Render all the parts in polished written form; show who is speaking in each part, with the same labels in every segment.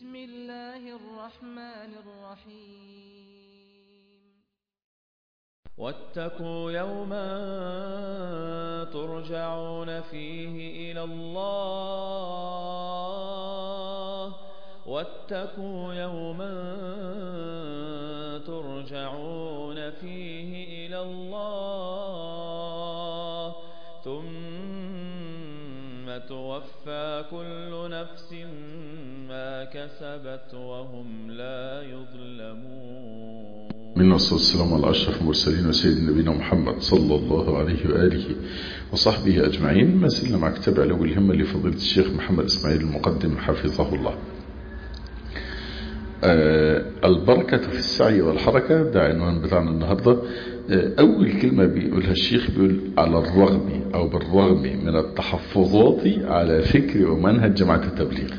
Speaker 1: بسم الله الرحمن الرحيم
Speaker 2: واتقوا يوما ترجعون فيه إلى الله واتقوا يوما ترجعون فيه إلى الله ثم توفى كل نفس ما كسبت وهم لا يظلمون.
Speaker 3: من الصلاة والسلام على أشرف المرسلين وسيد نبينا محمد صلى الله عليه وآله وصحبه أجمعين. ما زلنا مع كتاب علو الهمة لفضيلة الشيخ محمد إسماعيل المقدم حفظه الله. البركة في السعي والحركة ده عنوان بتاعنا النهاردة. أول كلمة بيقولها الشيخ بيقول على الرغم أو بالرغم من التحفظات على فكر ومنهج جماعة التبليغ.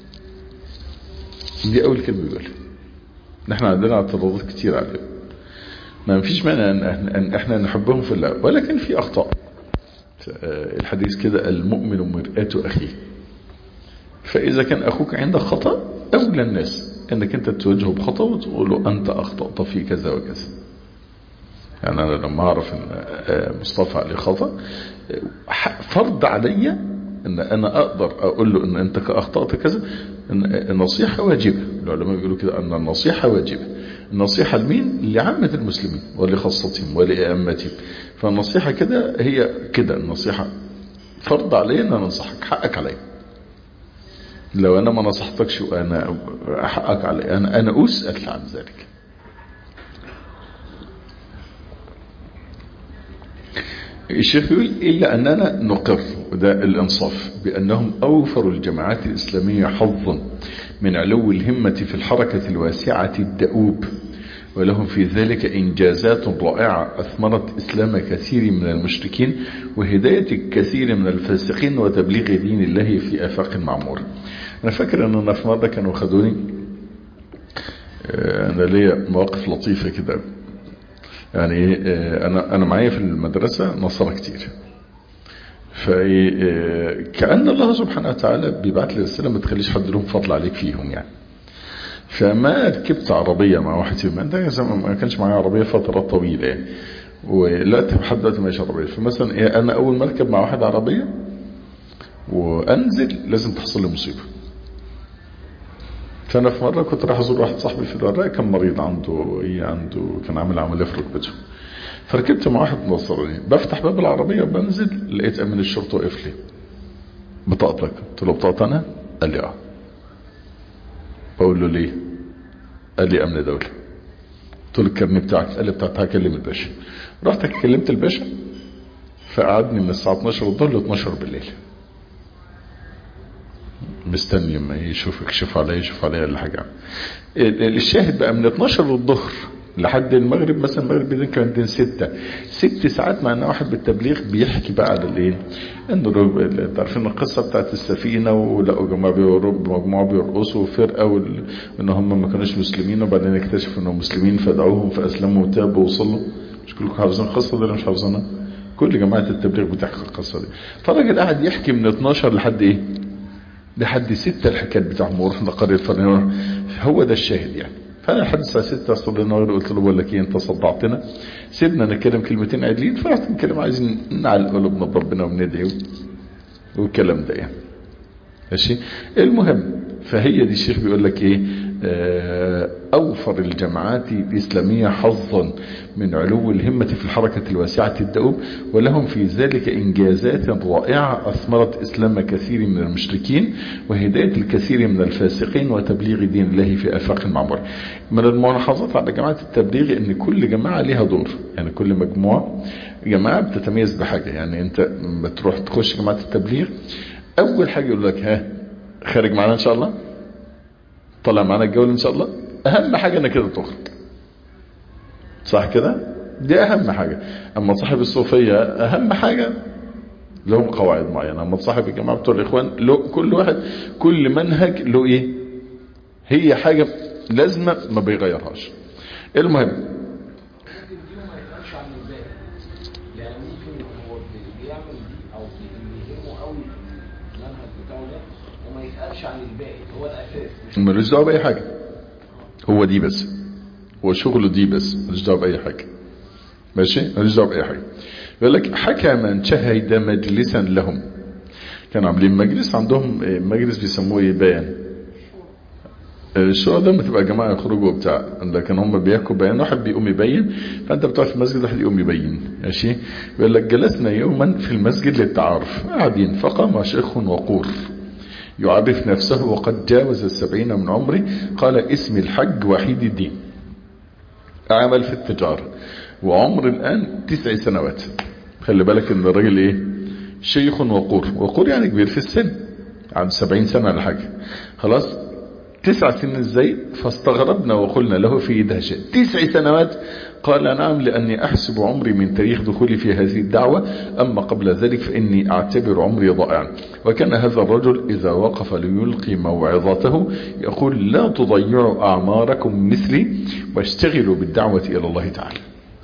Speaker 3: دي أول كلمة بيقولها. نحن عندنا اعتراضات كتير عليهم، ما فيش مانع أن احنا نحبهم في الله، ولكن في أخطاء. الحديث كده المؤمن مرآة أخيه، فإذا كان أخوك عندك خطأ أولى الناس أنك أنت توجهه بخطأ وتقول له أنت أخطأت في كذا وكذا. يعني أنا لما أعرف أن مصطفى عليه خطأ فرض علي أن أنا أقدر أقول له أن أنت أخطأت كذا. النصيحة واجبة، العلماء بيقولوا كده أن النصيحة واجبة. النصيحة لمين؟ لعامة المسلمين ولخاصتهم ولأئمتهم. فالنصيحة كده هي كده، النصيحة فرض علي أن أنا أنصحك، حقك علي. لو أنا ما نصحتكش وأنا حقك علي، أنا أسأل عن ذلك. الشيخ يقول إلا أننا نقر، وده الإنصاف، بأنهم أوفروا الجماعات الإسلامية حظا من علو الهمة في الحركة الواسعة الدؤوب، ولهم في ذلك إنجازات رائعة أثمرت إسلام كثير من المشركين وهداية الكثير من الفاسقين وتبليغ دين الله في آفاق معمورة. أنا فاكر أننا في مرة كانوا خدوني، أنا ليا مواقف لطيفة كده. يعني أنا معايا في المدرسة نصارى كتير، فكأن الله سبحانه وتعالى بيبعت لي رسالة ما تخليش حد لهم فضل عليك فيهم يعني. فما ركبت عربية مع واحد فيهم، ده ما كانش معايا عربية فترات طويلة يعني، ولا لحد دلوقتي ماشي عربية. فمثلا أنا أول ما أركب مع واحد عربية وأنزل لازم تحصل لي مصيبة. فأنا في مرة كنت راح أزور واحد صاحبي في الوراء، كان مريض عنده كان عامل عملية في ركبته. فركبت مع واحد نصراني، بفتح باب العربية وبنزل لقيت أمين الشرطة وقف لي، بطاقتك؟ قلت له بطاقة أنا؟ قال لي بقول له ليه؟ قال لي أمن دولة. قلت له الكارنيه بتاعك؟ قال لي بتاعتها. هكلم الباشا. رحت كلمت الباشا، فقعدني من الساعة 12 الظهر ل 12 بالليل مستني ما يشوف عليا ولا حاجة. الشاهد بقى من 12 الظهر لحد المغرب، مثلا المغرب بيدين كان عندنا 6 ساعات، مع ان واحد بالتبليغ بيحكي بقى على الايه، انه تعرفين القصه بتاعت السفينه، ولقوا مجموعه بيرقصوا فرقه، وان هم ما كانوش مسلمين، وبعدين اكتشفوا انهم مسلمين فدعوهم فاسلموا وتابوا وصلوا. مش كلكم حافظين القصه دي ولا مش حافظينها؟ كل جماعه التبليغ بتحكي القصه دي. فالراجل قاعد يحكي من 12 لحد 6 الحكايات بتاعهم، ورحنا قريه فرنان. هو ده الشاهد يعني. فانا لحد الساعه 6 صلينا قلت له بقول لك ايه، انت صدعتنا، سيبنا نتكلم كلمتين عادلين. فرحت نتكلم عايزين نعلق قلوبنا بربنا وندعي والكلام ده يعني. ماشي. المهم، فهي دي الشيخ بيقول لك ايه، أوفر الجماعات الإسلامية حظا من علو الهمة في الحركة الواسعة الدؤوب، ولهم في ذلك إنجازات رائعة أثمرت إسلام كثير من المشركين وهداية الكثير من الفاسقين وتبليغ دين الله في آفاق معمورة. من الملاحظات على جماعة التبليغ أن كل جماعة لها دور، يعني كل جماعة بتتميز بحاجة. يعني أنت بتروح تخش جماعة التبليغ، أول حاجة يقول لك خارج معنا إن شاء الله، طلع معنا الجولة إن شاء الله. أهم حاجة أنك كده تخرج، صح كده؟ دي أهم حاجة. أما صاحب الصوفية أهم حاجة لهم قواعد معينة. أما صاحب الجماعة بتوع الإخوان كل واحد كل منهج له إيه، هي حاجة لازمة ما بيغيرهاش. المهم
Speaker 4: يسألش عن الباقي، هو الاساس
Speaker 3: ملوش دعوه باي حاجه، هو دي بس، هو شغله دي بس، ملوش دعوه باي حاجه. ماشي، ملوش دعوه باي حاجه. يقول لك حكى من شهد مجلسا لهم، كانوا عاملين مجلس عندهم، مجلس بيسموه ايه، بيان. الشورى ده لما تبقى جماعه يخرجوا بتاع، لكن هم بيحكوا بيان، واحد بيقوم يبين، فانت بتقعد في المسجد واحد يقوم يبين. ماشي. يقول لك جلسنا يوما في المسجد للتعارف، قاعدين فقام شيخ وقور يعرف نفسه وقد جاوز 70 من عمره، قال اسمي الحج وحيد الدين، عمل في التجارة، وعمر الآن 9 سنوات. خلي بالك ان الراجل ايه، شيخ وقور، وقور يعني كبير في السن، عن 70 سنة ولا حاجة. خلاص 9 سنين ازاي؟ فاستغربنا وقلنا له في دهشة 9 سنوات؟ قال نعم، لأني أحسب عمري من تاريخ دخولي في هذه الدعوة، أما قبل ذلك فإني أعتبر عمري ضائعا. وكان هذا الرجل إذا وقف ليلقي موعظته يقول لا تضيعوا أعماركم مثلي واشتغلوا بالدعوة إلى الله تعالى.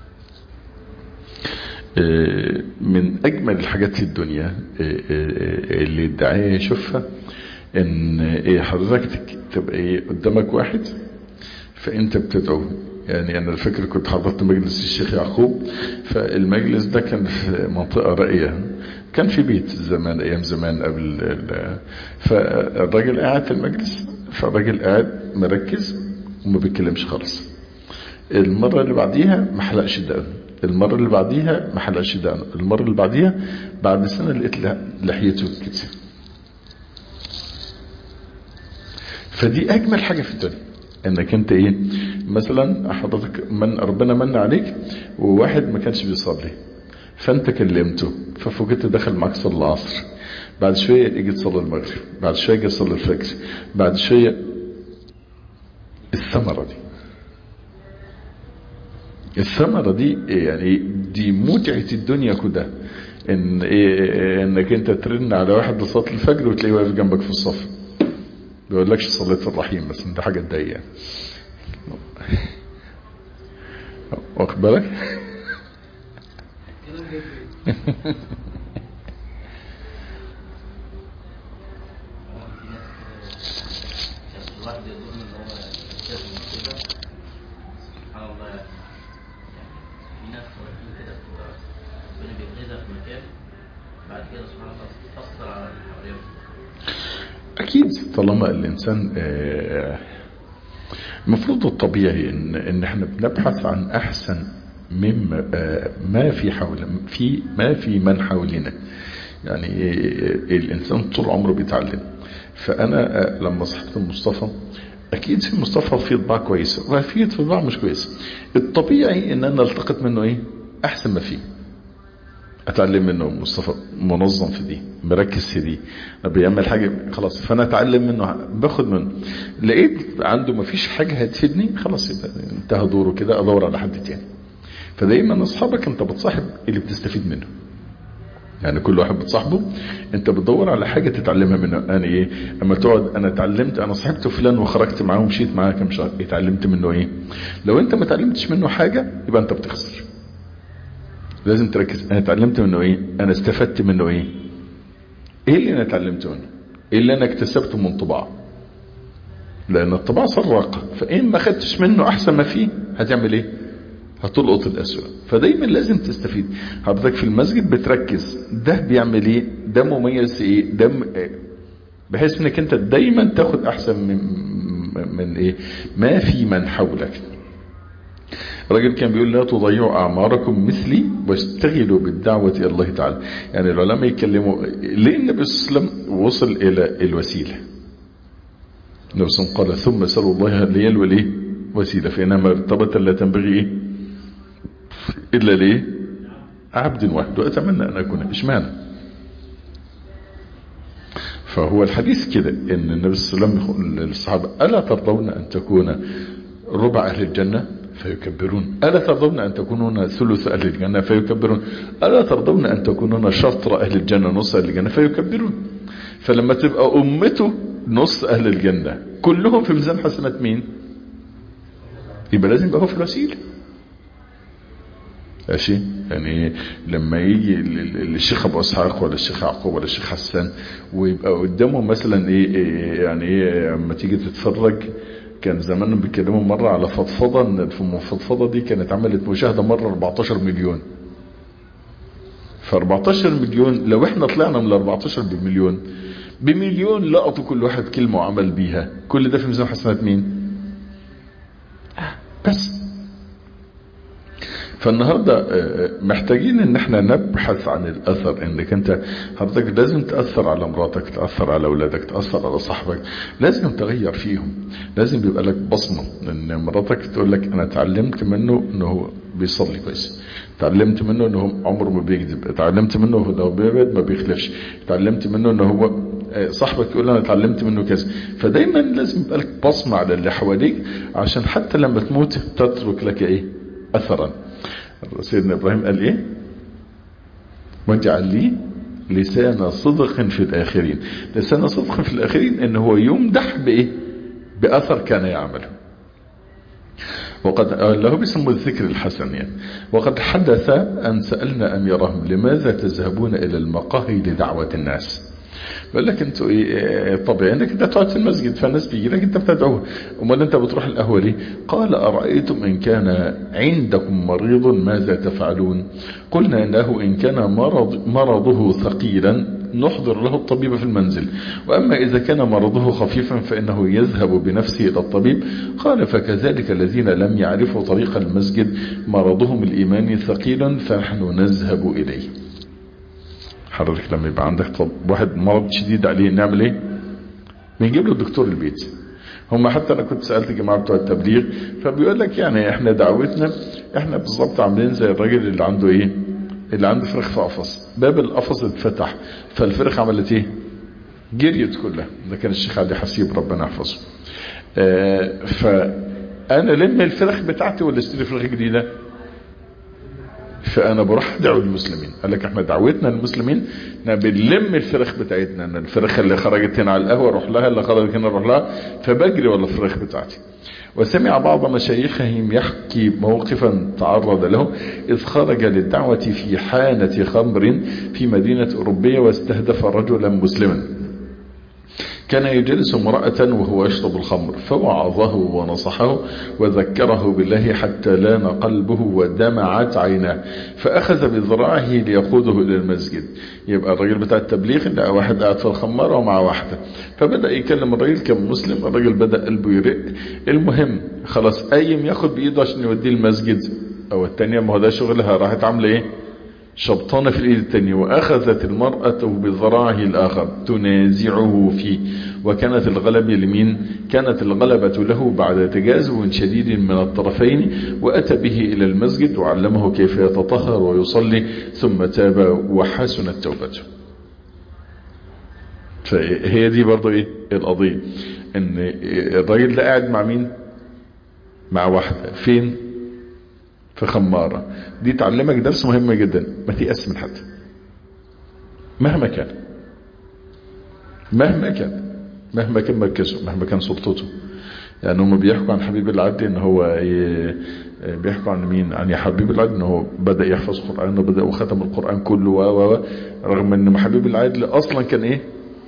Speaker 3: من أجمل الحاجات في الدنيا اللي الداعية يشوفها، ان حضرتك تبقى قدامك واحد فانت بتدعو. يعني انا الفكر كنت حضرت مجلس الشيخ يعقوب، فالمجلس ده كان في منطقة راقية، كان في بيت زمان، ايام زمان قبل فالراجل قاعد في المجلس، فالراجل قاعد مركز وما بيتكلمش خالص. المرة اللي بعديها ما حلقش دقن، المرة اللي بعديها ما حلقش دقن، المرة اللي بعديها بعد سنة لقيت لحيته كده. فدي اجمل حاجة في الدنيا، انك انت ايه، مثلا حضرتك من ربنا من عليك وواحد ما كانش بيصلي، فانت كلمته، ففوجئت دخل معاك صلى العصر، بعد شوية يجي تصلي المغرب، بعد شوية يجي تصلي الفجر، بعد شوية. الثمرة دي يعني دي متعة الدنيا كلها، ان انك انت ترن على واحد لصلاة الفجر وتلاقيه واقف جنبك في الصف، بيقولكش صليت الرحيم، بس ده حاجة تضايق يعني. واخد بالك؟
Speaker 4: الواحد يظن ان هو يلتزم كده، سبحان الله يعني في ناس واقفين كده بتبقى ربنا بيغرزها في مكان، بعد كده سبحان الله تأثر على اللي حواليهم.
Speaker 3: اكيد طالما الانسان المفروض الطبيعي ان احنا بنبحث عن احسن مما ما في من حولنا. يعني الانسان طول عمره بيتعلم. فانا لما صحبت مصطفى، اكيد في مصطفى في طباع كويسه وفي طباع مش كويسه، الطبيعي ان انا التقط منه ايه احسن ما فيه، اتعلم منه. مصطفى منظم في دي، مركز في دي، بيعمل حاجه خلاص، فانا اتعلم منه، باخد منه. لقيت عنده ما فيش حاجه هتفيدني، خلاص يبقى انتهى دوره كده، ادور على حد تاني. فدايما اصحابك انت بتصاحب اللي بتستفيد منه، يعني كل واحد بتصاحبه انت بتدور على حاجه تتعلمها منه. انا ايه اما تقعد انا اتعلمت، انا صاحبت فلان وخرجت معاه ومشيت معاه كم شهر، اتعلمت منه ايه؟ لو انت ما اتعلمتش منه حاجه يبقى انت بتخسر. لازم تركز، انا اتعلمت منه ايه، انا استفدت منه ايه، ايه اللي انا اتعلمته منه، ايه اللي انا اكتسبته من طباع. لان الطباع سراقه، فان ما خدتش منه احسن ما فيه هتعمل ايه؟ هتلقط الأسوأ. فدايما لازم تستفيد. حضرتك في المسجد بتركز ده بيعمل ايه، ده مميز ايه، ده بحيث انك انت دايما تاخد احسن من ايه ما في من حولك. الراجل كان بيقول لا تضيعوا اعماركم مثلي واشتغلوا بالدعوة الى الله تعالى. يعني العلماء يتكلموا ليه النبي صلى الله عليه وسلم وصل الى الوسيلة. النبي صلى الله عليه وسلم قال ثم سألوا الله لي الولي وسيلة، فإنها مرتبة لا تنبغي ايه إلا ليه عبد واحد، وأتمنى أن أكون إشمعنى. فهو الحديث كده إن النبي صلى الله عليه وسلم يقول للصحابة ألا ترضون أن تكون ربع أهل الجنة فيكبرون، ألا ترضون أن تكونون ثلث أهل الجنة فيكبرون، ألا ترضون أن تكونون شطر أهل الجنة نص أهل الجنة فيكبرون. فلما تبقى أمته نص أهل الجنة كلهم في ميزان حسنات مين؟ يبقى لازم يبقى هو في الوسيلة. ماشي. يعني لما يجي الشيخ ابو اسحاق ولا الشيخ يعقوب ولا الشيخ حسان ويبقى قدامهم مثلا يعني اما تيجي تتفرج، كان زمان بيتكلموا مرة على فضفضة، ان في الفضفضة دي كانت عملت مشاهدة مرة 14 مليون. ف 14 مليون لو احنا طلعنا من ال 14 بمليون، بمليون لقطوا كل واحد كلمة وعمل بيها، كل ده في ميزان حسنات مين؟ بس. فالنهاردة محتاجين ان احنا نبحث عن الاثر، انك انت حضرتك لازم تأثر على مراتك، تأثر على اولادك، تأثر على صاحبك، لازم تغير فيهم، لازم يبقى لك بصمة. ان مراتك تقول لك انا اتعلمت منه انه بيصلي كويس، اتعلمت منه انه عمره ما بيكذب، اتعلمت منه لو بيبعد ما بيخلفش، اتعلمت منه انه هو صاحبك يقول انا اتعلمت منه كذا. فدايما لازم يبقى لك بصمة على اللي حواليك، عشان حتى لما تموت تترك لك اثرا. سيدنا ابراهيم قال ايه؟ واجعل لي لسان صدق في الاخرين. لسان صدق في الاخرين ان هو يمدح باثر كان يعمله. وقد له بيسموه الذكر الحسن يعني. وقد حدث ان سألنا اميرهم لماذا تذهبون الى المقاهي لدعوة الناس؟ بقول لك انتوا طبيعي انك انت تقعد في المسجد، فالناس بيجي لك انت بتدعوه، امال انت بتروح القهوه ليه؟ قال ارايتم ان كان عندكم مريض ماذا تفعلون؟ قلنا انه ان كان مرضه ثقيلا نحضر له الطبيب في المنزل، واما اذا كان مرضه خفيفا فانه يذهب بنفسه الى الطبيب. قال فكذلك الذين لم يعرفوا طريق المسجد مرضهم الايماني ثقيل فنحن نذهب اليه. حضرتك لما يبقى عندك واحد مرض شديد عليه نعمل ايه؟ بنجيب له الدكتور البيت. هم حتى انا كنت سألت جماعة بتوع التبليغ، فبيقول لك يعني احنا دعوتنا احنا بالظبط عاملين زي الراجل اللي عنده اللي عنده فرخ في قفص، باب القفص اتفتح فالفرخ عملت جريت كلها. ده كان الشيخ علي حسيب ربنا يحفظه. فانا لم الفرخ بتاعتي ولا اشتري فرخ جديده؟ فانا بروح ادعو المسلمين. قال لك احنا دعوتنا المسلمين بنلم الفرخ بتاعتنا، ان الفرخ اللي خرجت هنا على القهوه اروح لها، اللي خرجت هنا اروح لها، فبجري ولا الفرخ بتاعتي. وسمع بعض مشايخهم يحكي موقفا تعرض له اذ خرج للدعوه في حانه خمر في مدينه اوروبيه واستهدف رجلا مسلما كان يجلس امرأة وهو يشرب الخمر، فوعظه ونصحه وذكره بالله حتى لان قلبه ودمعت عيناه، فأخذ بذراعه ليقوده إلى المسجد. يبقى الراجل بتاع التبليغ لقى واحد قاعد في الخمارة ومع واحدة، فبدأ يكلم الراجل كمسلم، الراجل بدأ قلبه يرق. المهم خلاص قايم ياخد بإيده عشان يوديه المسجد، أو التانية ما هو ده شغلها، راحت عاملة شبطانة في الايد التانية، واخذت المرأة بذراعه الاخر تنازعه فيه، وكانت الغلبة لمين؟ كانت الغلبة له بعد تجاذب شديد من الطرفين، واتى به الى المسجد وعلمه كيف يتطهر ويصلي، ثم تاب وحسنت توبته. فهي دي برضو القضية، ان الراجل ده قاعد مع مين؟ مع واحدة فين؟ في خمارة. دي تعلمك درس مهم جدا، ما تيأس من حد مهما كان، مهما كان مركزه، مهما كان سلطته. يعني هم بيحكوا عن حبيب العدل ان هو بيحكوا عن مين؟ عن حبيب العدل ان هو بدأ يحفظ قرآن وبدأ وختم القرآن كله رغم ان حبيب العدل اصلا كان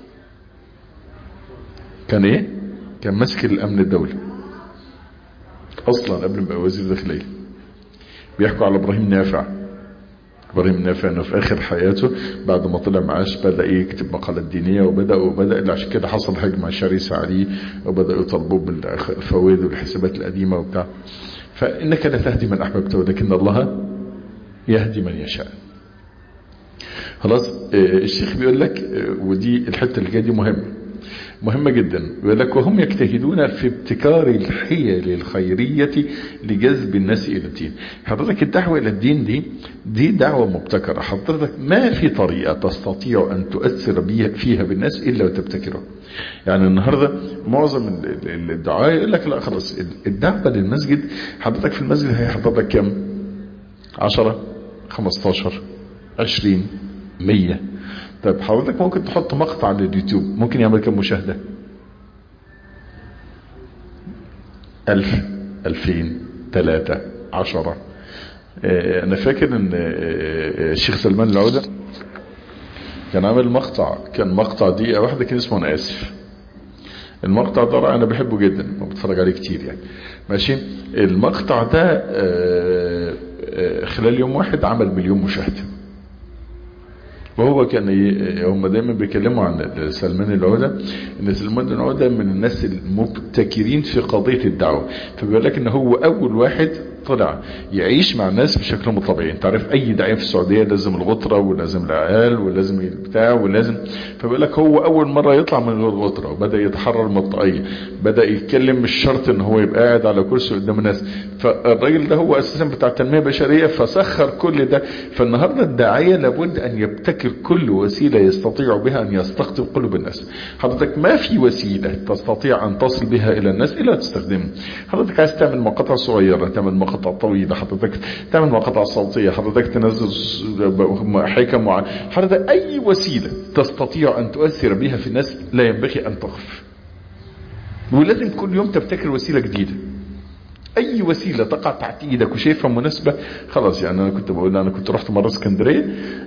Speaker 3: كان ماسك الامن الدولي اصلا قبل ما يبقى وزير داخلية. بيحكوا على ابراهيم نافع انه في اخر حياته بعد ما طلع معاش بدأ يكتب مقالات دينية، وبدأ عشان كده حصل هجمة شرسة عليه، وبدأوا يطالبوه بالفوائد والحسابات القديمة وبتاع. فإنك لا تهدي من أحببت ولكن الله يهدي من يشاء. خلاص. الشيخ بيقول لك، ودي الحتة اللي جايه دي مهمة جدا، بيقول لك وهم يجتهدون في ابتكار الحيل الخيرية لجذب الناس إلى الدين. حضرتك الدعوة إلى الدين دي دعوة مبتكرة. حضرتك ما في طريقة تستطيع أن تؤثر فيها بالناس إلا وتبتكرها. يعني النهاردة معظم الدعاء يقول لك لا خلاص الدعوة للمسجد، حضرتك في المسجد هي حضرتك كم؟ 10 15 20 100. طيب حضرتك ممكن تحط مقطع على اليوتيوب ممكن يعمل كم مشاهدة؟ 1000 2000 3 10. انا فاكر ان الشيخ سلمان العودة كان عامل مقطع، كان مقطع دقيقة واحدة كان اسمه انا اسف. المقطع ده انا بحبه جدا وبتفرج عليه كتير يعني ماشي. المقطع ده خلال يوم واحد عمل 1,000,000 مشاهدة. وهو كان هم دايما بيكلموا عن سلمان العودة ان سلمان العودة من الناس المبتكرين في قضية الدعوة. فبيقول لك ان هو اول واحد طلع يعيش مع الناس بشكل مو طبيعي. انت عارف اي داعية في السعودية لازم الغطرة ولازم العيال ولازم البتاع ولازم، فبيقول لك هو اول مرة يطلع من غير غطرة وبدأ يتحرر من الطاقية، بدأ يتكلم مش شرط ان هو يبقى قاعد على كرسي قدام الناس. فالراجل ده هو اساسا بتاع التنمية البشرية فسخر كل ده. فالنهاردة الداعية لابد ان يبتكر كل وسيلة يستطيع بها ان يستقطب قلوب الناس. حضرتك ما في وسيلة تستطيع ان تصل بها الى الناس الا تستخدمها. حضرتك عايز تعمل مقاطع صغيرة، تعمل مقاطع طويلة، حضرتك تعمل مقاطع صوتية، حضرتك تنزل حكم حضرتك اي وسيلة تستطيع ان تؤثر بها في الناس لا ينبغي ان تقف. ولازم كل يوم تبتكر وسيلة جديدة. اي وسيله تقع تحت ايدك وشايفها مناسبه خلاص. يعني انا كنت بقول انا كنت رحت مره اسكندريه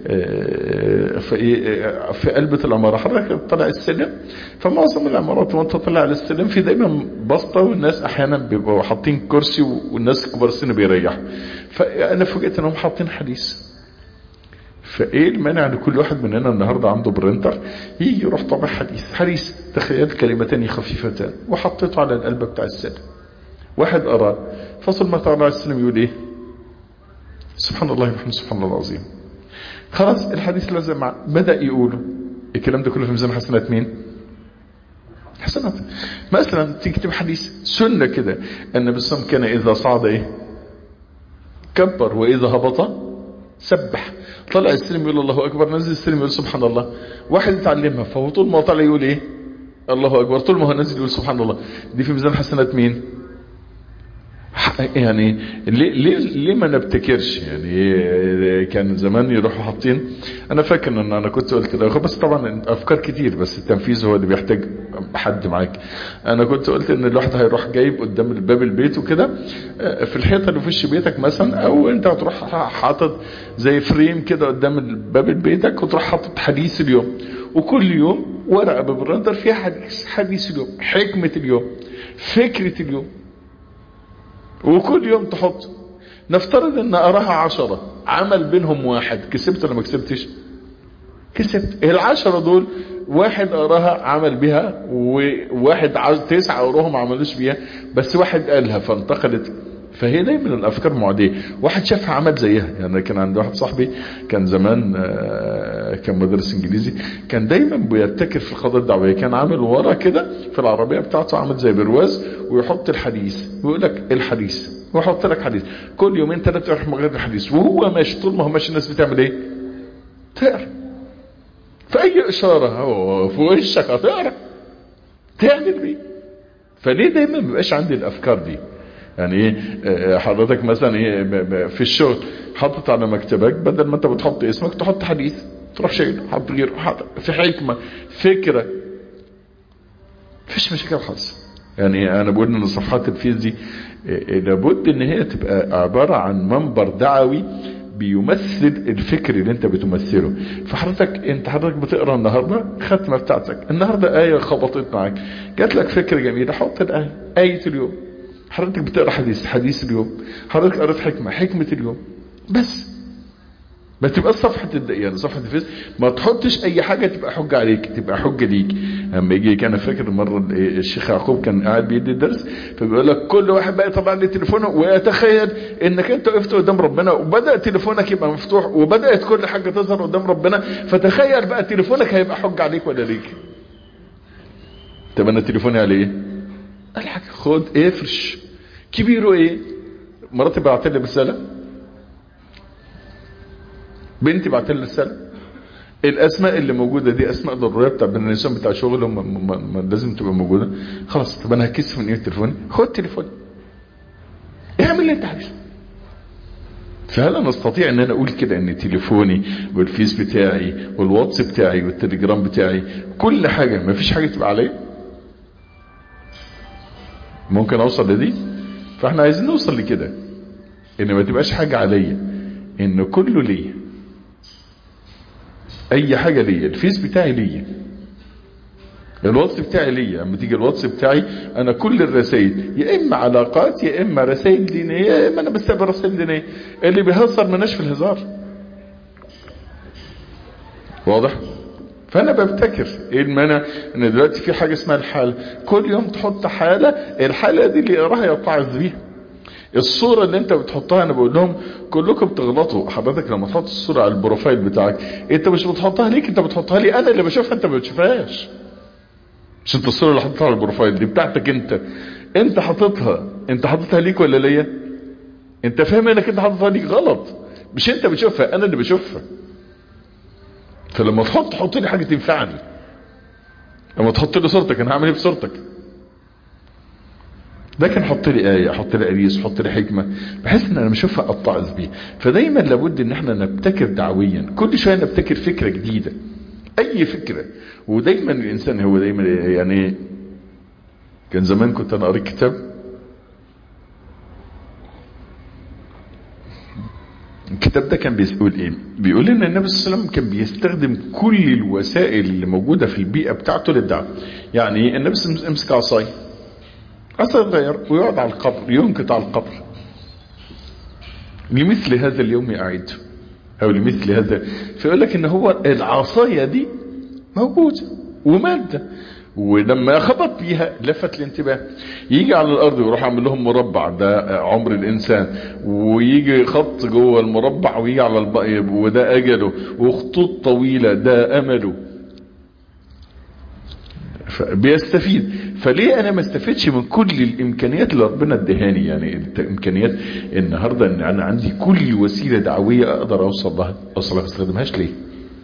Speaker 3: في قلبة العماره، حضرتك طلع السلم، فمعظم العمارات وانت طلع على السلم في دايما بسطه والناس احيانا بيبقوا حاطين كرسي والناس كبار السن بيريحوا. فانا فوجئت انهم حاطين حديث. فايه المانع ان كل واحد مننا النهارده عنده برينتر يجي يروح طابع حديث تخيل كلمتان خفيفتان وحطيته على القلبه بتاع السلم. واحد أرى فصل ما طلع السلم يقول ايه؟ سبحان الله وبحمده سبحان الله العظيم. خلاص الحديث لازم معه، بدأ يقوله. الكلام ده كله في ميزان حسنات مين؟ حسنات. مثلا تكتب حديث سنة كده النبي صلى الله عليه وسلم كان إذا صعد ايه؟ كبر، وإذا هبط سبح. طلع السلم يقول الله أكبر، نزل السلم يقول سبحان الله. واحد يتعلمها فهو طول ما طلع يقول ايه؟ الله أكبر، طول ما هو نزل يقول سبحان الله. دي في ميزان حسنات مين؟ يعني ليه ما نبتكرش؟ يعني كان زمان يروحوا حاطين، انا فاكر ان انا كنت قلت له بس طبعا افكار كتير بس التنفيذ هو اللي بيحتاج حد معاك. انا كنت قلت ان الواحد هيروح جايب قدام باب البيت وكده في الحيطه اللي في وش بيتك مثلا، او انت هتروح حاطط زي فريم كده قدام باب بيتك وتروح حاطط حديث اليوم، وكل يوم ورقه ببرندر فيها حديث اليوم، حكمه اليوم، فكره اليوم، وكل يوم تحط. نفترض ان اراها 10 عمل بينهم واحد، كسبت ولا ما كسبتش؟ كسبت. 10 دول واحد اراها عمل بها وواحد 9 اراهم ما عملوش بيها، بس واحد قالها فانتقلت. فهي دايما الافكار معديه. واحد شافها عمل زيها. يعني كان عندي واحد صاحبي كان زمان كان مدرس انجليزي، كان دايما بيبتكر في القضايا الدعويه. كان عامل ورا كده في العربيه بتاعته عامل زي برواز ويحط الحديث ويقول لك الحديث ويحط لك حديث كل يومين 3 يروح مغير الحديث. وهو ماشي طول ما هو ماشي الناس بتعمل ايه؟ تقرا. فاي اشاره في وشك هتقرا تعمل ايه؟ فليه دايما ما بيبقاش عندي الافكار دي؟ يعني ايه حضرتك مثلا ايه في الشغل حاطط على مكتبك بدل ما انت بتحط اسمك تحط حديث، تروح شايله حط غيره، حط في حكمه فكره، مفيش مشاكل خالص. يعني انا بقول ان صفحات الفيس دي لابد ان هي تبقى عباره عن منبر دعوي بيمثل الفكر اللي انت بتمثله. فحضرتك انت بتقرا النهارده ختمه بتاعتك، النهارده ايه خبطت معاك، جات لك فكره جميله، حط الايه، ايه اليوم. حضرتك بتقرا حديث اليوم. حضرتك قرأت حكمه اليوم. بس ما تبقى صفحه يعني صفحه الفيس ما تحطش اي حاجه تبقى حجه عليك، تبقى حجه ليك. لما يجي كان فاكر مره الشيخ يعقوب كان قاعد بيدي الدرس فبيقول لك كل واحد بقى يطلع لي تليفونه ويتخيل انك انت وقفت قدام ربنا وبدا تليفونك يبقى مفتوح وبدات كل حاجه تظهر قدام ربنا، فتخيل بقى تليفونك هيبقى حجه عليك ولا ليك؟ طب انا تليفوني على ايه؟ قال لك خد افرش كبيره ايه؟ مراتي بعت لي رساله، بنتي بعت لي رساله. الاسماء اللي موجوده دي اسماء ضروريه بتاع النسوان بتاع شغل لازم تبقى موجوده. خلاص طب انا هكسف من ايه تليفوني؟ خد تليفوني اعمل اللي انت عايزه. فهل نستطيع ان انا اقول كده ان تليفوني والفيس بتاعي والواتس بتاعي والتليجرام بتاعي كل حاجه ما فيش حاجه تبقى عليا؟ ممكن اوصل لدي؟ فاحنا عايزين نوصل لكده ان ما تبقاش حاجه عليا. ان كله ليا، اي حاجة ليا، الفيس بتاعي ليا، الواتس بتاعي ليا. اما تيجي الواتس بتاعي انا كل الرسائل يا اما علاقات يا اما رسائل دينية يا اما انا بستقبل رسائل دينية. اللي بيهزر مناش في الهزار، واضح؟ فانا ببتكر ايه المانع ان دلوقتي في حاجة اسمها الحالة، كل يوم تحط حالة، الحالة دي اللي يقراها يتعظ بيها. الصورة اللي انت بتحطها، انا بقول لهم كلكم بتغلطوا. حضرتك لما تحط الصورة على البروفايل بتاعك انت مش بتحطها ليك، انت بتحطها لي انا اللي بشوفها، انت ما بتشوفهاش. مش انت الصورة اللي حطيتها على البروفايل دي بتاعتك انت حطيتها ليك ولا ليا؟ انت فاهم انك انت حطيتها ليك غلط، مش انت بتشوفها، انا اللي بشوفها. فلما حط لي حاجة تنفعني. لما تحط لي صورتك انا هعمل ايه بصورتك؟ لكن حط لي آية، حط لي حديث، حط لي حكمة، بحيث ان انا بشوفها اتعظ بيها. فدايما لابد ان احنا نبتكر دعويا، كل شوية نبتكر فكرة جديدة، اي فكرة. ودايما الانسان هو دايما يعني، كان زمان كنت انا قريت كتاب، الكتاب ده كان بيقول ايه؟ بيقول ان النبي صلى الله عليه وسلم كان بيستخدم كل الوسائل اللي موجودة في البيئة بتاعته للدعوة. يعني النبي صلى الله عليه وسلم يمسك عصايه صغير ويقعد على القبر، ينكت على القبر، لمثل هذا اليوم أعيد، او لمثل هذا. فيقول لك ان هو العصاية دي موجودة ومادة، ولما خبط بيها لفت الانتباه. يجي على الارض ويروح عامل لهم مربع، ده عمر الانسان، ويجي خط جوه المربع، ويجي على البقيب وده اجله، وخطوط طويلة ده امله. بيستفيد. فليه انا ما استفدش من كل الامكانيات اللي ربنا ادهاني؟ يعني الامكانيات النهارده ان انا عندي كل وسيله دعويه اقدر اوصل لها ما استخدمهاش ليه؟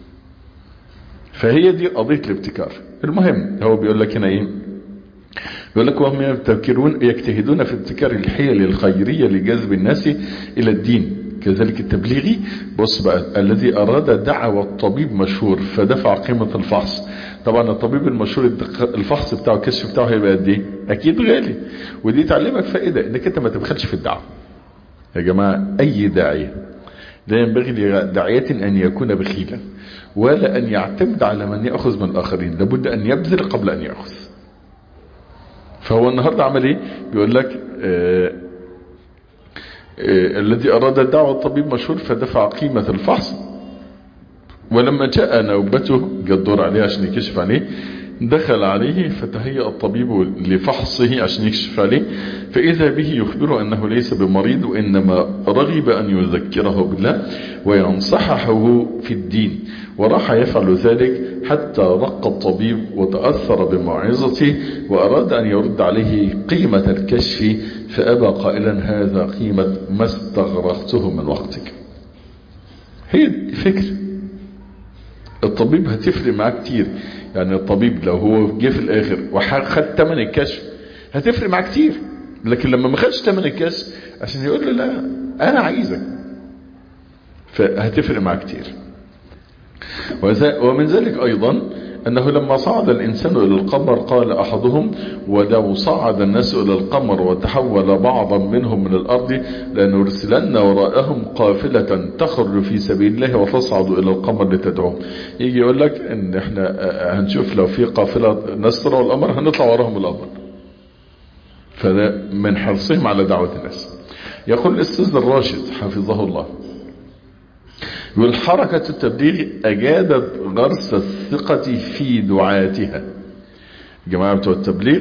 Speaker 3: فهي دي قضيه الابتكار. المهم هو بيقول لك هنا ايه؟ بيقول لك وهم يجتهدون في ابتكار الحيل الخيريه لجذب الناس الى الدين، كذلك التبليغي. بص بقى، الذي اراد دعوة الطبيب مشهور فدفع قيمة الفحص. طبعا الطبيب المشهور الفحص بتاعه الكشف بتاعه هيبقى قد ايه؟ اكيد غالي. ودي تعلمك فائدة انك انت ما تبخلش في الدعوة. يا جماعة اي داعية لا ينبغي لداعية ان يكون بخيلا ولا ان يعتمد على من يأخذ من الاخرين، لابد ان يبذل قبل ان يأخذ. فهو النهاردة عمل ايه؟ بيقول لك الذي أراد الدعوة الطبيب مشهور فدفع قيمة الفحص، ولما جاء نوبته جاء الدور عليه عشان يكشف عليه، دخل عليه فتهيأ الطبيب لفحصه عشان يكشف عليه، فإذا به يخبره أنه ليس بمريض وإنما رغب أن يذكره بالله وينصحه في الدين. وراح يفعل ذلك حتى رق الطبيب وتأثر بموعظته وأراد أن يرد عليه قيمة الكشف، فأبى قائلا هذا قيمة ما استغرقته من وقتك. هي فكرة الطبيب هتفرق معاه كتير. يعني الطبيب لو هو جه في الآخر وخد ثمن الكشف هتفرق معاه كتير، لكن لما ما خدش ثمن الكشف عشان يقول له لا أنا عايزك، فهتفرق معاه كتير. ومن ذلك أيضا أنه لما صعد الإنسان إلى القمر قال أحدهم ولو صعد الناس إلى القمر وتحول بعضا منهم من الأرض لنرسلن وراءهم قافلة تخرج في سبيل الله وتصعد إلى القمر لتدعوهم. يجي يقول لك إن إحنا هنشوف لو في قافلة ناس طلعوا القمر هنطلع وراهم القمر. فده من حرصهم على دعوة الناس. يقول الأستاذ الراشد حفظه الله يقول حركة التبليغ أجادت غرس الثقة في دعاتها. الجماعة بتوع التبليغ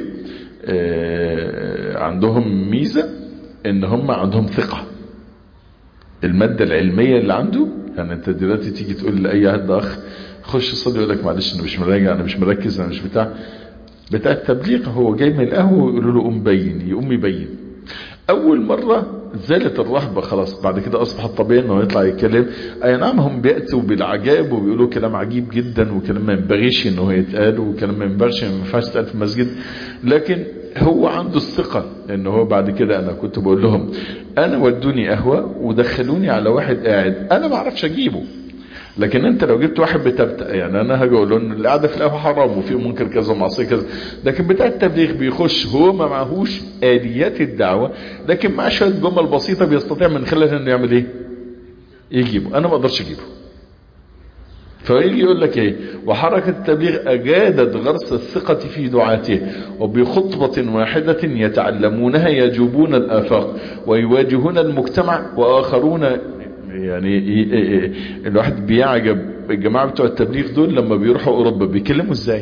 Speaker 3: عندهم ميزة ان هم عندهم ثقة. المادة العلمية اللي عنده، يعني انت دلوقتي تيجي تقول لأي حد أخ خش صلي يقول لك معلش انا مش مراجع انا مش مركز انا مش بتاع التبليغ. هو جاي من القهوة ويقولوا له قوم بين، يقوم يبين. اول مرة زالت الرهبة خلاص، بعد كده اصبح الطبيعي انه يطلع يتكلم. اي نعم هم بيأتوا بالعجاب وبيقولوا كلام عجيب جدا وكلام ما ينبغيش انه يتقال وكلام ما ينفعش يتقال في المسجد، لكن هو عنده الثقة انه هو بعد كده. انا كنت بقول لهم انا ودوني قهوة ودخلوني على واحد قاعد انا ما اعرفش اجيبه، لكن انت لو جبت واحد بتبتأ يعني انا هاجي اقول له ان القعده في القهوه حرام وفي منكر كذا ومعصيه كذا، لكن بتاع التبليغ بيخش هو ما معهوش اليات الدعوه، لكن معاه شويه جمل بسيطه بيستطيع من خلالها انه يعمل ايه؟ يجيبه، انا ما اقدرش اجيبه. فيجي يقول لك ايه؟ وحركة التبليغ اجادت غرس الثقة في دعاته، وبخطبة واحدة يتعلمونها يجوبون الافاق ويواجهون المجتمع. واخرون يعني الواحد بيعجب الجماعة بتوع التبليغ دول لما بيروحوا اوروبا بيكلموا ازاي.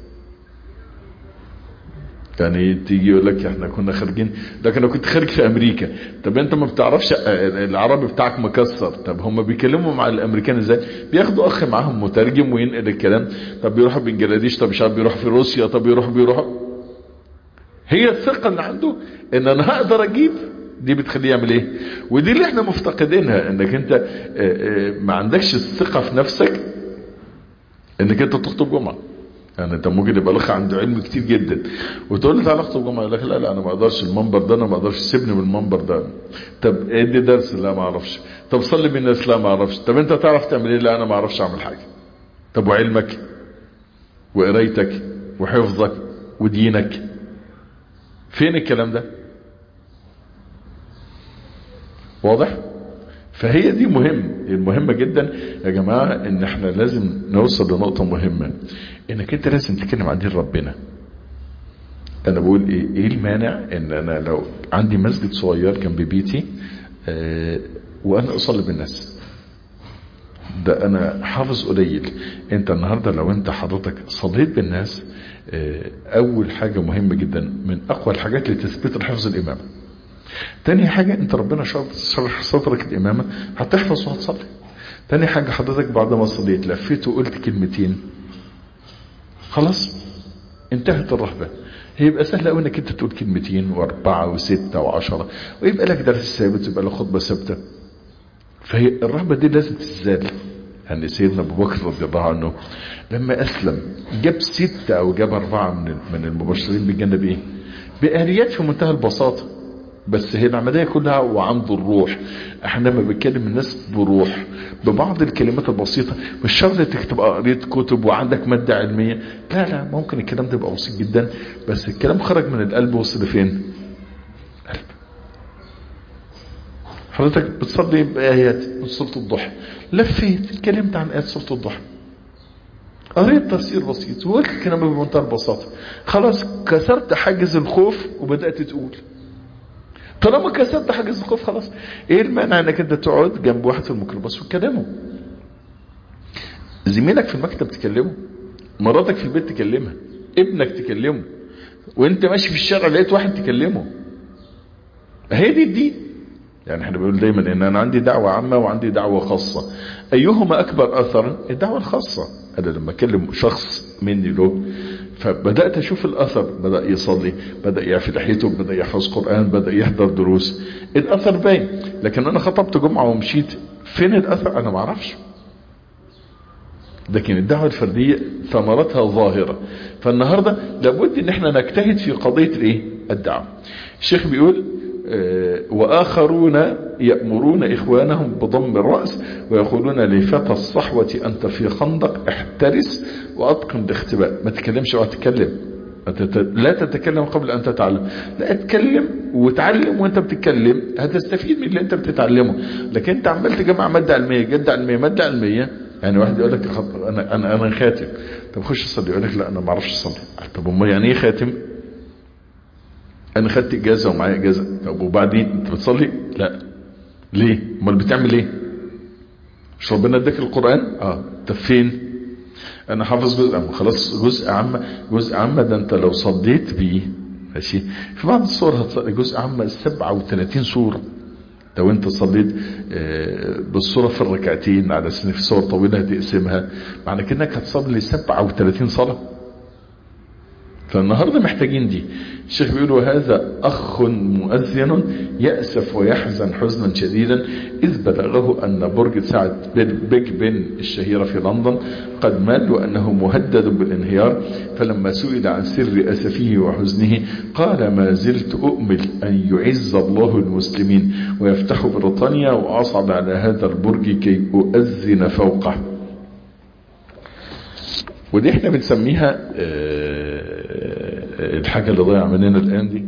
Speaker 3: يعني تيجي يقول لك احنا كنا خارجين، لكن انا كنت خارج في امريكا. طب انت ما بتعرفش العربي بتاعك مكسر. طب هم بيكلموا مع الامريكان ازاي؟ بياخدوا اخ معاهم مترجم وينقل الكلام. طب بيروحوا بنجلاديش، طب مش عارف بيروحوا في روسيا، طب بيروحوا. هي الثقة اللي عنده ان انا هقدر اجيب دي بتخليه يعمل ايه. ودي اللي احنا مفتقدينها، انك انت ما عندكش الثقة في نفسك انك انت تخطب جمعة. يعني انت ممكن يبقى الاخ عنده علم كتير جدا وتقول له تعالى اخطب جمعه، يقول لك لا انا ما اقدرش، المنبر ده انا ما اقدرش، سيبني من المنبر ده. طب ادي درس، لا ما اعرفش. طب صلي بالناس، لا ما اعرفش. طب انت تعرف تعمل ايه؟ لا انا ما اعرفش اعمل حاجه. طب وعلمك وقرايتك وحفظك ودينك فين الكلام ده؟ واضح؟ فهي دي المهمة جدا يا جماعة، ان احنا لازم نوصل لنقطة مهمة، انك انت لازم تتكلم عن دين ربنا. انا بقول ايه المانع ان انا لو عندي مسجد صغير جنب بيتي وانا اصلي بالناس؟ ده انا حافظ قليل. انت النهاردة لو انت حضرتك صليت بالناس، اول حاجة مهمة جدا من اقوى الحاجات لتثبيت الحفظ الامامة. تاني حاجة انت ربنا شرح صدرك الامامة، هتحفظ وهتصلي. تاني حاجة حضرتك بعد ما صليت لفيت وقلت كلمتين، خلاص انتهت الرهبة. هيبقى سهل قوي انك انت تقول كلمتين واربعة وستة وعشرة، ويبقى لك درس ثابت ويبقى لك خطبة ثابتة. فهي الرهبة دي لازم تزال. يعني سيدنا ابو بكر رضي الله عنه لما اسلم جاب 6 او جاب 4 من المبشرين بالجنة بايه؟ بآليات في منتهى البساطة. بس هي العملية كلها وعنده الروح. احنا لما بنتكلم الناس بروح ببعض الكلمات البسيطة، مش شرط انك تبقى قريت كتب وعندك مادة علمية، لا ممكن الكلام ده يبقى بسيط جدا، بس الكلام خرج من القلب وصل لفين؟ قلب. حضرتك بتصلي بآيات من سورة الضحى، لفيت اتكلمت عن آيات سورة الضحى، قريت تفسير بسيط وقلت الكلام بمنتهى البساطة، خلاص كسرت حاجز الخوف وبدأت تقول. طالما كسرت حاجز الخوف خلاص، ايه المانع انك انت تقعد جنب واحد في الميكروباص وتكلمه؟ زميلك في المكتب تكلمه، مراتك في البيت تكلمها، ابنك تكلمه، وانت ماشي في الشارع لقيت واحد تكلمه. هي دي الدين. يعني احنا بنقول دايما ان انا عندي دعوة عامة وعندي دعوة خاصة، ايهما اكبر اثرا؟ الدعوة الخاصة. انا لما اكلم شخص مني له فبدأت اشوف الاثر، بدأ يصلي، بدأ يعفي لحيته، بدأ يحفظ قرآن، بدأ يحضر دروس، الاثر باين. لكن انا خطبت جمعة ومشيت، فين الاثر؟ انا ما اعرفش. لكن الدعوة الفردية ثمرتها ظاهرة. فالنهاردة لابد ان احنا نجتهد في قضية الايه؟ الدعوة. الشيخ بيقول وآخرون يأمرون إخوانهم بضم الرأس ويقولون لفتى الصحوة أنت في خندق احترس وأتقن الاختباء. ما تتكلمش وقت تتكلم، لا تتكلم قبل أن تتعلم، لا اتكلم وتعلم وانت بتتكلم، هتستفيد من اللي انت بتتعلمه. لكن انت عمال تجمع مادة علمية جد علمية مادة علمية. يعني واحد يقول لك انا خاتم، طب خش صلي، يقول لك لا انا ما اعرفش اصلي. طب امال يعني ايه خاتم؟ انا خدت اجازه ومعايا اجازه. طب وبعدين انت بتصلي؟ لا. ليه؟ امال بتعمل ايه؟ مش ربنا اداك القران؟ طب فين؟ انا حافظ جزء، خلاص جزء عامه ده انت لو صليت بيه ماشي. في بعض الصور هتصلي جزء عامه 37 سوره. لو انت صليت بالصوره في الركعتين على سن في صور طويله هتقسمها، معنى كأنك هتصلي 37 صلاه. فالنهاردة محتاجين دي. الشيخ بيقول وهذا أخ مؤذن يأسف ويحزن حزنا شديدا إذ بلغه أن برج سعد بيج بن الشهيرة في لندن قد مات وأنه مهدد بالانهيار. فلما سئل عن سر أسفه وحزنه قال ما زلت أؤمل أن يعز الله المسلمين ويفتح بريطانيا وأصعد على هذا البرج كي أؤذن فوقه. ودي احنا بنسميها الحاجة اللي ضيع مننا الآن دي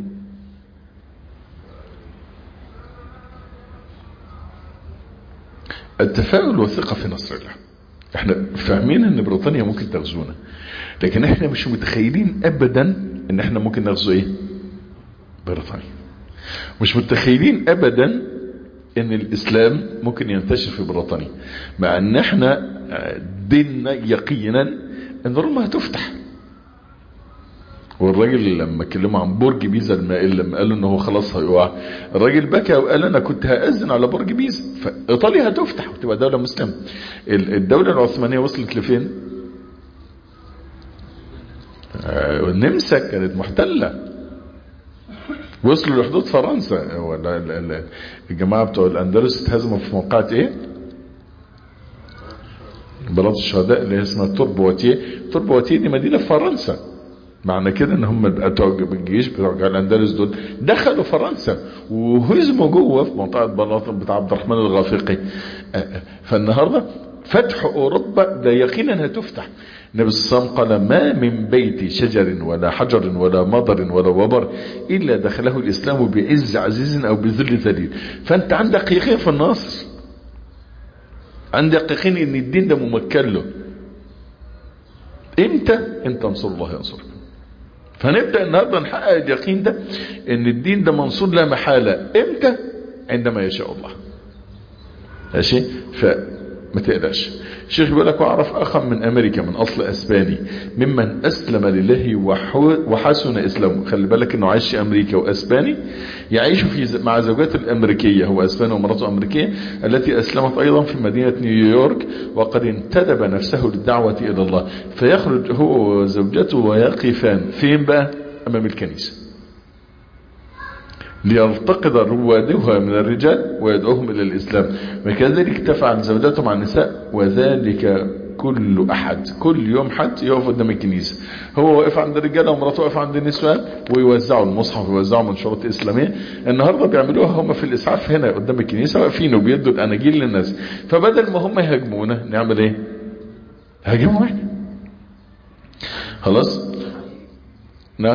Speaker 3: التفاؤل والثقة في نصر الله. احنا فاهمين ان بريطانيا ممكن تغزونا، لكن احنا مش متخيلين ابدا ان احنا ممكن نغزو ايه؟ بريطانيا. مش متخيلين ابدا ان الاسلام ممكن ينتشر في بريطانيا، مع ان احنا ديننا يقينا ان روما هتفتح. والراجل لما كلمه عن برج بيزا المائل، لما قالوا انه خلاص هيقع، الراجل بكى وقال انا كنت هأذن على برج بيزا، فايطاليا هتفتح وتبقى دولة مسلمة. الدولة العثمانية وصلت لفين؟ النمسا كانت محتلة، وصلوا لحدود فرنسا. الجماعة بتوع الاندلس اتهزموا في موقعة ايه؟ بلاط الشهداء اللي اسمها توربواتيه. توربواتيه دي مدينة في فرنسا. معنى كده ان هم بتوع الجيش بتوع الاندلس دول دخلوا فرنسا وهزموا جوه في منطقه بلاط بتاع عبد الرحمن الغافقي. فالنهارده فتح اوروبا ده يقينا هتفتح. النبي صلى الله عليه وسلم قال ما من بيت شجر ولا حجر ولا مضر ولا وبر الا دخله الاسلام بعز عزيز او بذل ذليل. فانت عندك يقين في النصر، عندك يقين ان الدين ده ممكن له. امتى؟ ان تنصروا الله ينصركم. فنبدأ النهاردة نحقق اليقين ده ان الدين ده منصور لا محالة. امتى؟ عندما يشاء الله. ماشي؟ فما تقلقش. الشيخ بيقول لك واعرف اخا من امريكا من اصل اسباني ممن اسلم لله وحسن اسلامه. خلي بالك انه عايش في امريكا واسباني، يعيش مع زوجاته الامريكية، هو اسباني ومراته امريكية، التي اسلمت ايضا في مدينة نيويورك، وقد انتدب نفسه للدعوة الى الله. فيخرج هو وزوجته ويقفان فين بقى؟ امام الكنيسة ليلتقط روادها من الرجال ويدعوهم الى الاسلام، وكذلك تفعل زوجته مع النساء، وذلك كل احد. كل يوم حد يقف قدام الكنيسه، هو واقف عند الرجاله ومراته واقفه عند النسوان، ويوزعوا المصحف ويوزعوا منشورات اسلاميه. النهارده بيعملوها هم في الاسعاف هنا قدام الكنيسه، واقفين وبيدوا الاناجيل للناس. فبدل ما هم يهاجمونا نعمل ايه؟ هاجموا احنا. خلاص؟ نعم.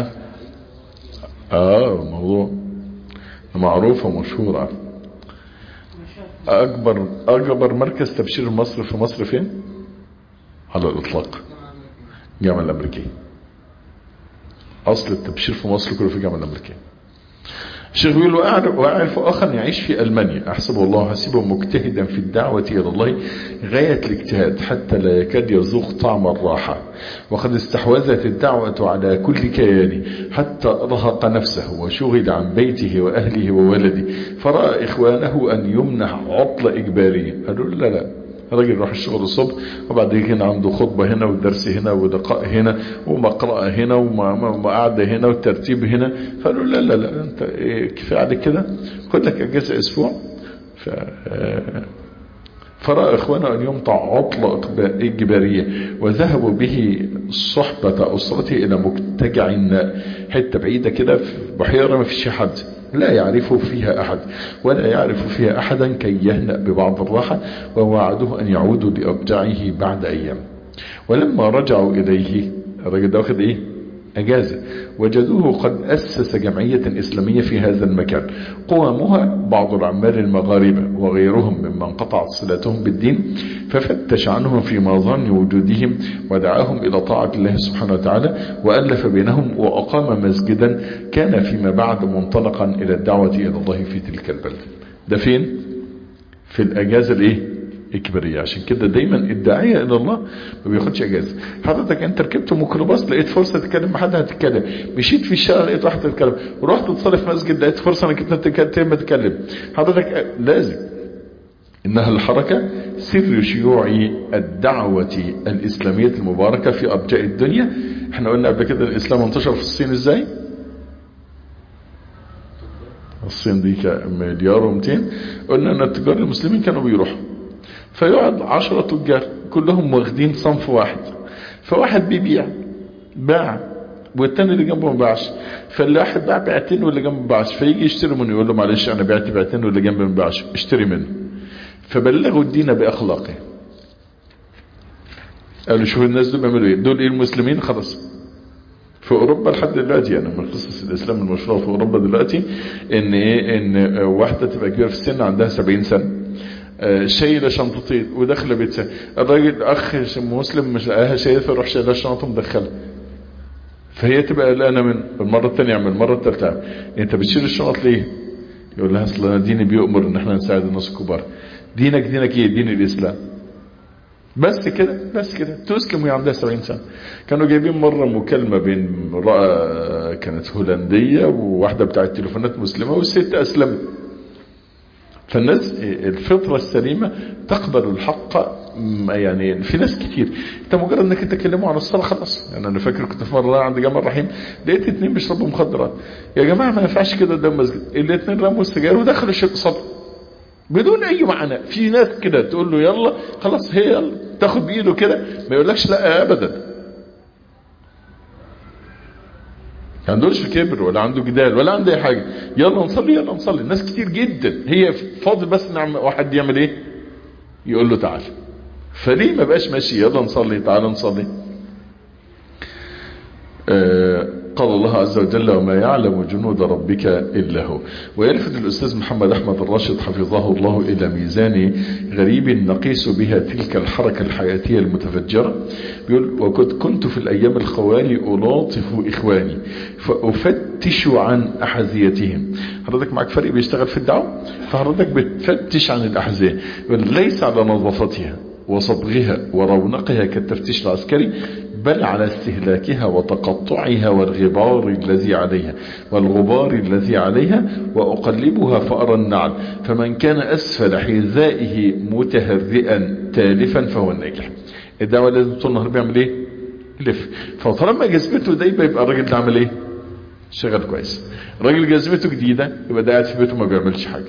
Speaker 3: الموضوع معروف ومشهور. اكبر مركز تبشير مصر في مصر فين؟ على الاطلاق الجامعة الامريكية. اصل التبشير في مصر كله في الجامعة الامريكية. الشيخ بيقول واعرف اخا يعيش في المانيا احسبه الله حسيبه مجتهدا في الدعوة الى الله غاية الاجتهاد حتى لا يكاد يذوق طعم الراحة، وقد استحوذت الدعوة على كل كيانه حتى ارهق نفسه وشغل عن بيته واهله وولده، فرأى اخوانه ان يمنح عطلة اجبارية. قالوا لا الراجل يروح الشغل الصبح وبعد كده عنده خطبة هنا ودرس هنا ولقاء هنا ومقرأة هنا وقعدة هنا والترتيب هنا. فقالوا لا انت كفاية عليك كده، خد لك اجازة اسبوع. فرأى اخوانه ان يمطع عطلة اجبارية، وذهبوا به صحبة اسرته الى متجع حتة بعيدة كده في بحيرة ما فيش حد، لا يعرف فيها أحد ولا يعرف فيها أحدا كي يهنأ ببعض الراحة، ووعدوه أن يعودوا لأبجعه بعد أيام. ولما رجعوا إليه الرجل ده واخد إيه؟ أجازة، وجدوه قد أسس جمعية إسلامية في هذا المكان، قوامها بعض العمال المغاربة وغيرهم ممن قطعت صلاتهم بالدين، ففتش عنهم فيما ظن وجودهم ودعاهم إلى طاعة الله سبحانه وتعالى، وألف بينهم وأقام مسجدا كان فيما بعد منطلقا إلى الدعوة إلى الله في تلك البلد. ده فين؟ في الأجازة الإيه؟ إجبارية. عشان كده دايما الداعية إلى الله ما بياخدش أجازة. حضرتك أنت ركبت ميكروباص لقيت فرصة تتكلم مع حد هتتكلم، مشيت في الشارع لقيت واحد تتكلم، ورحت تصلي في مسجد لقيت فرصة انك انت تتكلم. حضرتك لازم إنها الحركة سر شيوع الدعوة الإسلامية المباركة في أرجاء الدنيا. احنا قلنا قبل كده الإسلام انتشر في الصين ازاي؟ الصين دي مليار و200. قلنا ان التجار المسلمين كانوا بيروحوا فيقعد 10 تجار كلهم واخدين صنف واحد، فواحد بيبيع باع والتاني اللي جنبه ما باعش، فاللي واحد باع بيعتين واللي جنبه ما باعش، فيجي يشتري منه يقول له معلش انا بعت بيعتين واللي جنبه ما باعش اشتري منه. فبلغوا الدين باخلاقه. قالوا شوفوا الناس دول بيعملوا ايه، دول ايه المسلمين. خلاص في اوروبا لحد دلوقتي يعني من قصص الاسلام المشهوره في اوروبا دلوقتي ان واحده تبقى كبيره في السن عندها 70 سنه شايله شنطتين وداخله بيتها، الراجل اخ مسلم مش لقاها شايله فيروح شايلها الشنطه مدخلها، فهي تبقى قلقانه من المره الثانيه يعمل المره الثالثه، انت بتشيل الشنط ليه؟ يقول لها اصل انا ديني بيؤمر ان احنا نساعد الناس الكبار. دينك ايه؟ دين الاسلام. بس كده تسلم وهي عندها 70 سنه. كانوا جايبين مره مكالمه بين امراه كانت هولنديه وواحده بتاعت تليفونات مسلمه، والست اسلمت. فالناس الفطره السليمه تقبل الحق. يعني في ناس كتير انت مجرد انك تكلموا عن الصلاه خلاص. يعني انا فاكر كنت في مره عند جامع الرحيم لقيت 2 بيشربوا مخدرات. يا جماعه ما ينفعش كده قدام المسجد. الاثنين رموا السجاير ودخلوا صلوا بدون اي معنى. في ناس كده تقول له يلا خلاص، هي يلا تاخد بايده كده ما يقولكش لا ابدا. ما عندوش كبر ولا عنده جدال ولا عنده اي حاجه. يلا نصلي. ناس كتير جدا هي فاضل بس ان واحد يعمل ايه؟ يقول له تعال. فليه ما بقاش ماشي يلا نصلي، تعال نصلي. قال الله عز وجل وما يعلم جنود ربك إلا هو. ويلفت الأستاذ محمد أحمد الراشد حفظه الله إلى ميزان غريب نقيس بها تلك الحركة الحياتية المتفجرة. بيقول وقد كنت في الأيام الخوالي ألاطف إخواني فأفتش عن أحذيتهم. حضرتك معك فريق بيشتغل في الدعوة، فحضرتك بتفتش عن الأحذية، ليس على نظافتها وصبغها ورونقها كالتفتيش العسكري، بل على استهلاكها وتقطعها والغبار الذي عليها وأقلبها فأرى النعل، فمن كان أسفل حذائه متهرئا تالفا فهو الناجح. الدعوة لازم طول النهار بيعمل ايه؟ لف. فطالما جذبته دايما يبقى الراجل ده عمل ايه؟ شغال كويس. الراجل جذبته جديدة يبقى ده قاعد في بيته ما بيعملش حاجة.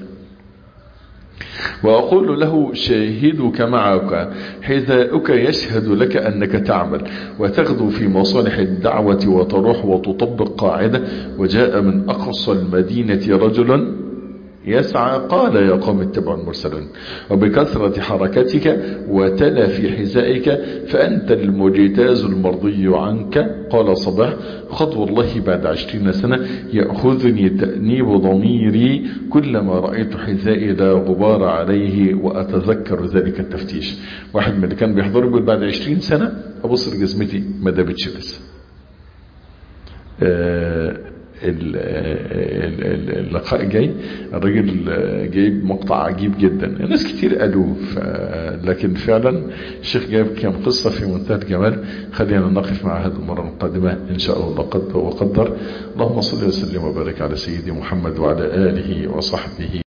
Speaker 3: وأقول له شاهدك معك، حذاؤك يشهد لك أنك تعمل وتغدو في مصالح الدعوة وتروح وتطبق قاعدة. وجاء من أقصى المدينة رجل يسعى قال يا قوم اتبعوا المرسلين، وبكثرة حركتك وتلا في حذائك فأنت المجتاز المرضي عنك. قال صباح خط والله بعد 20 سنة يأخذني تأنيب ضميري كلما رأيت حذائي لا غبار عليه وأتذكر ذلك التفتيش. واحد من اللي كان بيحضر يقول بعد 20 سنة أبص لجزمتي ما دابتش لسه. اللقاء جاي الراجل جايب مقطع عجيب جدا، الناس كتير قالوه لكن فعلا الشيخ جايب كم قصة في منتهى الجمال. خلينا نقف مع هذه المرة القادمة إن شاء الله قدر وقدر. اللهم صل وسلم وبارك على سيدي محمد وعلى آله وصحبه